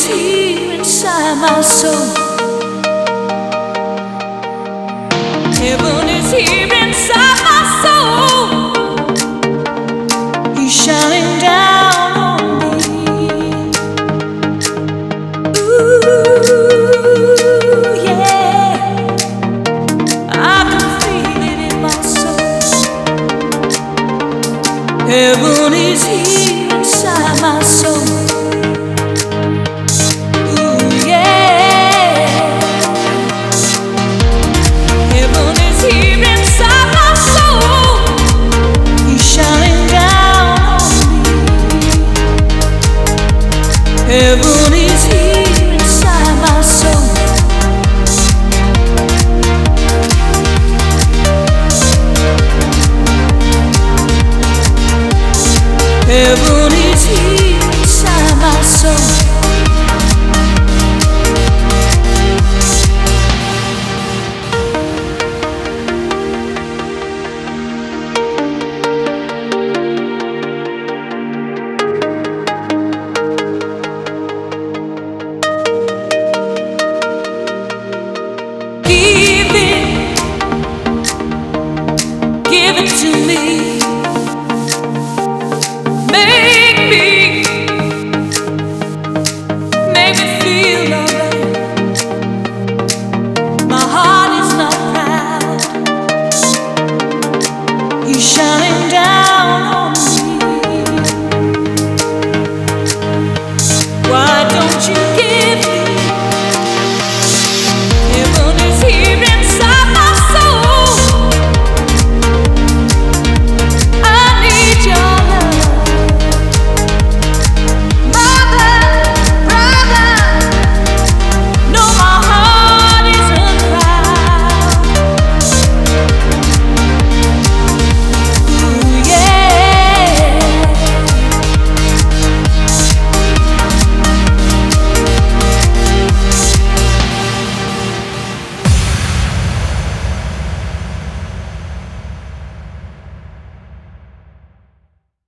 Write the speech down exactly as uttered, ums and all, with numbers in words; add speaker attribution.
Speaker 1: here inside my soul. Heaven is here inside my soul. He's shining down on me. Ooh, yeah, I can feel it in my soul. Heaven is here inside my soul. Heaven is here inside my soul. Heaven is here inside my soul. Give it to me. Make me, make me feel alright. My heart is not proud. You shine.